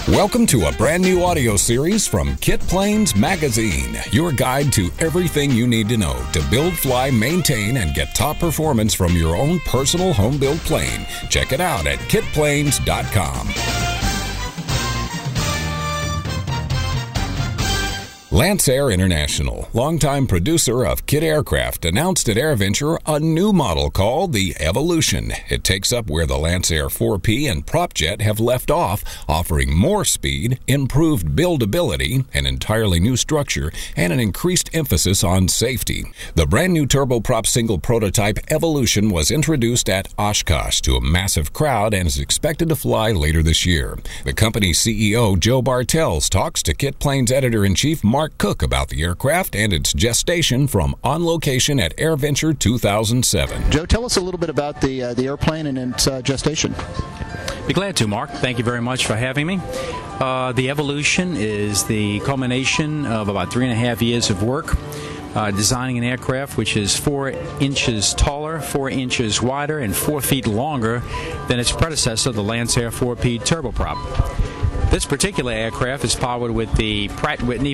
Welcome to a brand new audio series from Kit Planes Magazine, your guide to everything you need to know to build, fly, maintain, and get top performance from your own personal home-built plane. Check it out at kitplanes.com. Lancair International, longtime producer of Kit Aircraft, announced at AirVenture a new model called the Evolution. It takes up where the Lancair 4P and PropJet have left off, offering more speed, improved buildability, an entirely new structure, and an increased emphasis on safety. The brand new turboprop single prototype Evolution was introduced at Oshkosh to a massive crowd and is expected to fly later this year. The company's CEO, Joe Bartels, talks to Kit Planes editor-in-chief Mark Cook about the aircraft and its gestation from On Location at AirVenture 2007. Joe, tell us a little bit about the airplane and its gestation. Be glad to, Mark. Thank you very much for having me. The Evolution is the culmination of about 3.5 years of work designing an aircraft which is 4 inches taller, 4 inches wider, and 4 feet longer than its predecessor, the Lancair 4P turboprop. This particular aircraft is powered with the Pratt & Whitney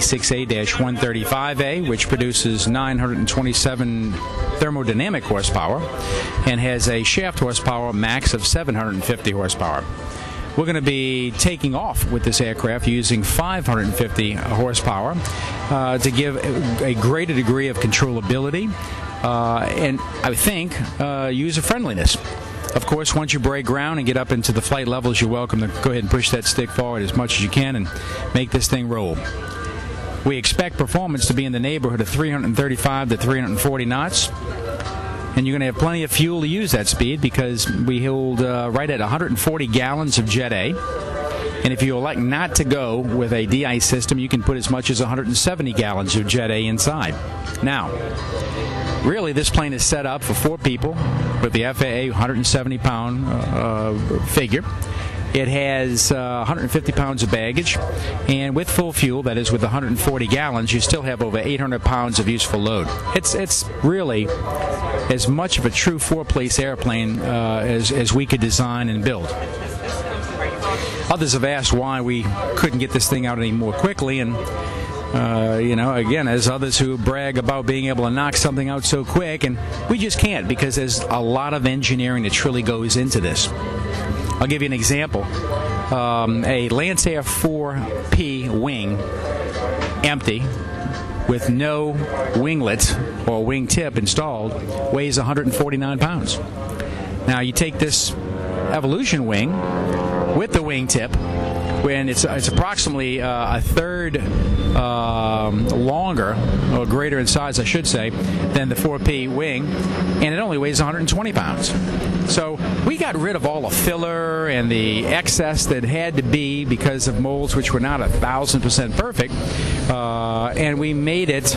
PT6A-135A, which produces 927 thermodynamic horsepower and has a shaft horsepower max of 750 horsepower. We're going to be taking off with this aircraft using 550 horsepower to give a greater degree of controllability and, I think, user-friendliness. Of course, once you break ground and get up into the flight levels, you're welcome to go ahead and push that stick forward as much as you can and make this thing roll. We expect performance to be in the neighborhood of 335 to 340 knots. And you're going to have plenty of fuel to use that speed because we hold right at 140 gallons of Jet A. And if you elect not to go with a de-ice system, you can put as much as 170 gallons of Jet A inside. Now, really, this plane is set up for 4 people with the FAA 170-pound figure. It has 150 pounds of baggage, and with full fuel, that is with 140 gallons, you still have over 800 pounds of useful load. It's really as much of a true 4-place airplane as we could design and build. Others have asked why we couldn't get this thing out any more quickly, and again, as others who brag about being able to knock something out so quick, and we just can't because there's a lot of engineering that truly goes into this. I'll give you an example. A Lancair 4P wing, empty, with no winglet or wingtip installed, weighs 149 pounds. Now, you take this Evolution wing with the wingtip, when it's approximately a third longer, or greater in size, I should say, than the 4P wing, and it only weighs 120 pounds. So we got rid of all the filler and the excess that had to be because of molds which were not 1,000% perfect, and we made it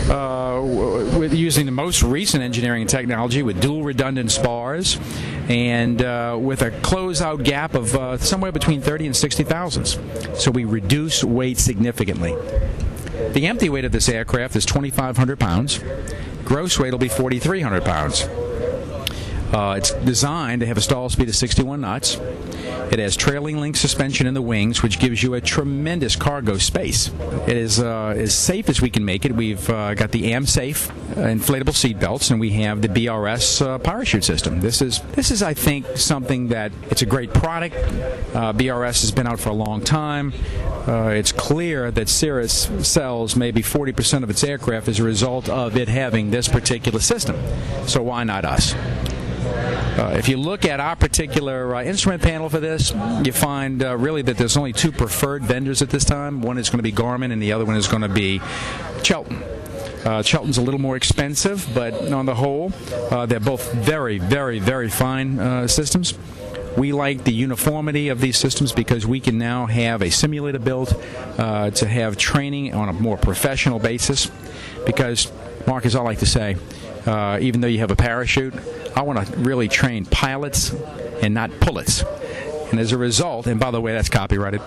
with using the most recent engineering technology with dual redundant spars and with a closeout gap of somewhere between 30 and 60 thousandths. So we reduce weight significantly. The empty weight of this aircraft is 2,500 pounds. Gross weight will be 4,300 pounds. It's designed to have a stall speed of 61 knots. It has trailing link suspension in the wings, which gives you a tremendous cargo space. It is as safe as we can make it. We've got the AmSafe inflatable seat belts, and we have the BRS parachute system. This is, I think, something that it's a great product. BRS has been out for a long time. It's clear that Cirrus sells maybe 40% of its aircraft as a result of it having this particular system. So why not us? If you look at our particular instrument panel for this, you find really that there's only 2 preferred vendors at this time. One is going to be Garmin, and the other one is going to be Chelton. Chelton's a little more expensive, but on the whole, they're both very, very, very fine systems. We like the uniformity of these systems because we can now have a simulator built to have training on a more professional basis. Because, Mark, as I like to say, even though you have a parachute, I want to really train pilots and not pullets. And as a result, and by the way, that's copyrighted,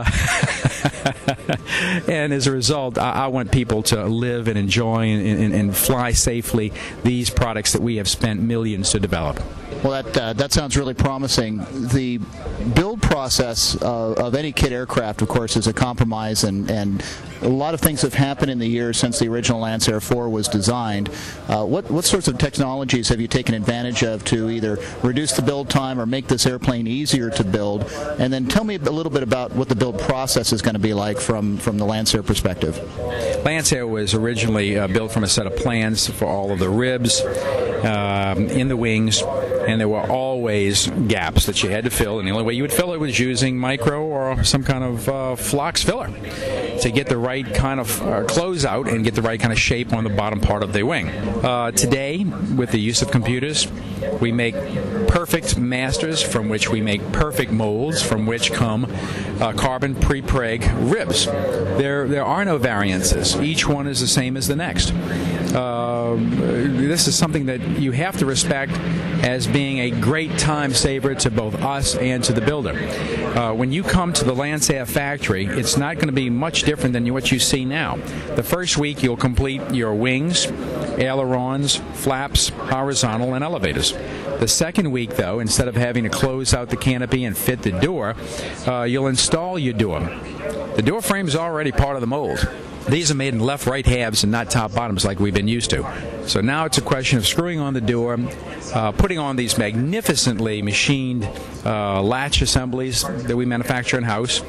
and as a result, I want people to live and enjoy and fly safely these products that we have spent millions to develop. Well, that sounds really promising. The build process of any kit aircraft, of course, is a compromise, and a lot of things have happened in the years since the original Lancer 4 was designed. What sorts of technologies have you taken advantage of to either reduce the build time or make this airplane easier to build? And then tell me a little bit about what the build process is going to be like from the Lancer perspective. Lancer was originally built from a set of plans for all of the ribs in the wings, and there were always gaps that you had to fill, and the only way you would fill it was using micro or some kind of flux filler to get the right kind of closeout and get the right kind of shape on the bottom part of the wing. Today, with the use of computers, we make perfect masters from which we make perfect molds from which come carbon pre-preg ribs. There are no variances. Each one is the same as the next. This is something that you have to respect as being a great time saver to both us and to the builder. When you come to the Lancer factory, it's not going to be much different than what you see now. The first week you'll complete your wings, ailerons, flaps, horizontal, and elevators. The second week, though, instead of having to close out the canopy and fit the door, you'll install your door. The door frame is already part of the mold. These are made in left-right halves and not top-bottoms like we've been used to. So now it's a question of screwing on the door, putting on these magnificently machined latch assemblies that we manufacture in-house.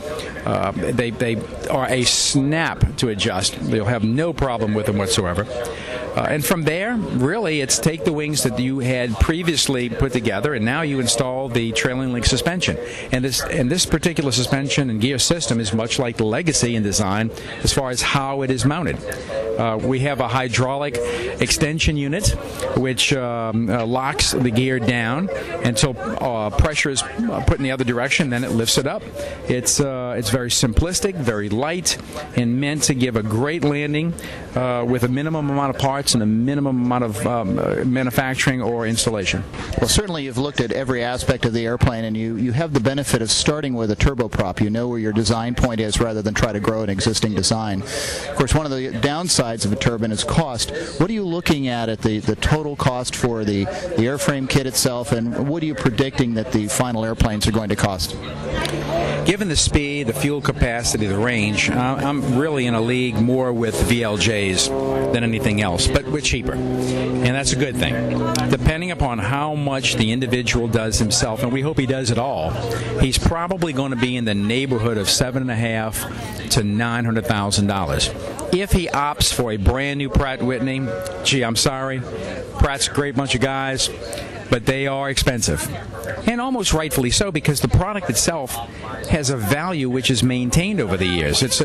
They are a snap to adjust. You'll have no problem with them whatsoever. And from there, really, it's take the wings that you had previously put together, and now you install the trailing link suspension. And this particular suspension and gear system is much like the Legacy in design as far as how it is mounted. We have a hydraulic extension unit which locks the gear down until pressure is put in the other direction, then it lifts it up. It's very simplistic, very light, and meant to give a great landing with a minimum amount of parts and a minimum amount of manufacturing or installation. Well, certainly you've looked at every aspect of the airplane, and you have the benefit of starting with a turboprop. You know where your design point is rather than try to grow an existing design. Of course, one of the downsides of a turbine is cost. What are you looking at the total cost for the airframe kit itself, and what are you predicting that the final airplanes are going to cost? Given the speed, the fuel capacity, the range, I'm really in a league more with VLJs than anything else, but we're cheaper, and that's a good thing. Depending upon how much the individual does himself, and we hope he does it all, he's probably going to be in the neighborhood of $750,000 to $900,000. If he opts for a brand new Pratt & Whitney, gee, I'm sorry, Pratt's a great bunch of guys, but they are expensive. And almost rightfully so, because the product itself has a value which is maintained over the years. It's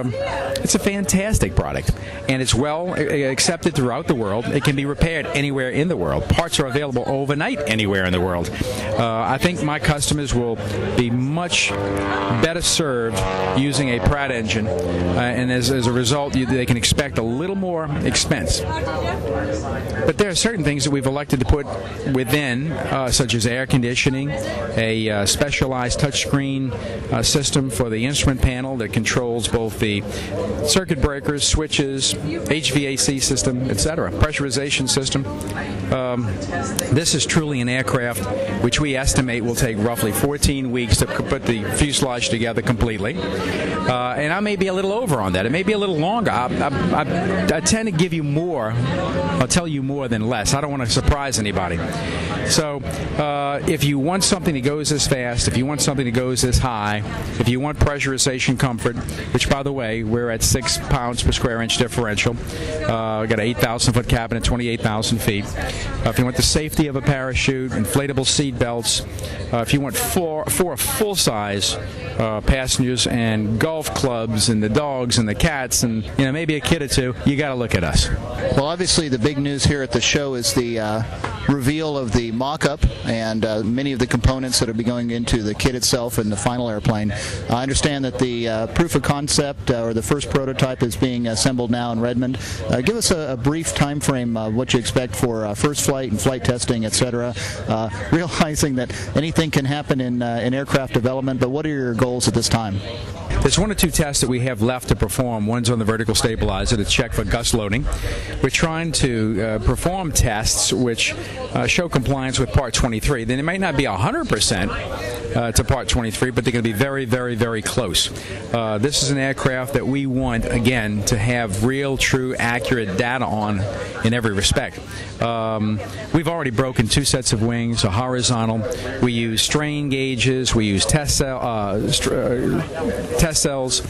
a fantastic product, and it's well accepted throughout the world. It can be repaired anywhere in the world. Parts are available overnight anywhere in the world. I think my customers will be much better served using a Pratt engine, and as a result, they can expect a little more expense. But there are certain things that we've elected to put within, such as air conditioning, a specialized touchscreen system for the instrument panel that controls both the circuit breakers, switches, HVAC system, etc., pressurization system. This is truly an aircraft which we estimate will take roughly 14 weeks to put the fuselage together completely. And I may be a little over on that. It may be a little longer. I tend to give you more. I'll tell you more than less. I don't want to surprise anybody. So if you want something that goes this fast, if you want something that goes this high, if you want pressurization comfort, which, by the way, we're at 6 pounds per square inch differential. We've got an 8,000-foot cabin at 28,000 feet. If you want the safety of a parachute, inflatable seat belts, if you want four full-size passengers and golf clubs and the dogs and the cats and maybe a kid or two, you got to look at us. Well, obviously the big news here at the show is the reveal of the mock-up and many of the components that will be going into the kit itself and the final airplane. I understand that the proof of concept or the first prototype is being assembled now in Redmond. Give us a brief time frame of what you expect for first flight and flight testing, etc. Realizing that anything can happen in aircraft development, but what are your goals at this time? There's one or two tests that we have left to perform. One's on the vertical stabilizer to check for gust loading. We're trying to perform tests which show compliance with Part 23. Then it may not be 100% to Part 23, but they're going to be very, very, very close. This is an aircraft that we want, again, to have real, true, accurate data on in every respect. We've already broken 2 sets of wings, a horizontal. We use strain gauges. We use test cells.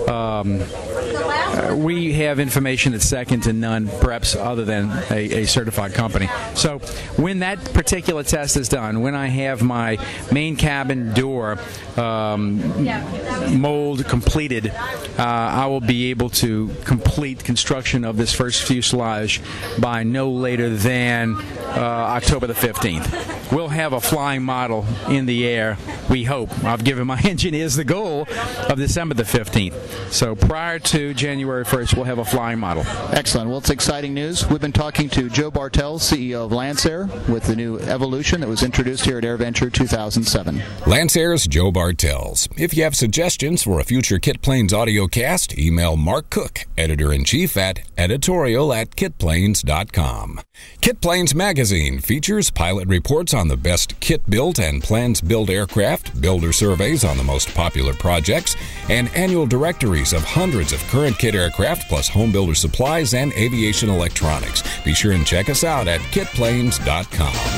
We have information that's second to none, perhaps other than a certified company. So when that particular test is done, when I have my main cabin door mold completed, I will be able to complete construction of this first fuselage by no later than October the 15th. We'll have a flying model in the air, we hope. I've given my engineers the goal of December the 15th. So prior to January 1st, we'll have a flying model. Excellent. Well, it's exciting news. We've been talking to Joe Bartels, CEO of Lancair, with the new Evolution that was introduced here at AirVenture 2007. Lancair's Joe Bartels. If you have suggestions for a future Kit Planes audio cast, email Mark Cook, Editor-in-Chief at editorial@kitplanes.com. Kit Planes Magazine features pilot reports on the best kit-built and plans-built aircraft, builder surveys on the most popular projects, and annual directories of hundreds of current kit aircraft plus home builder supplies and aviation electronics. Be sure and check us out at kitplanes.com.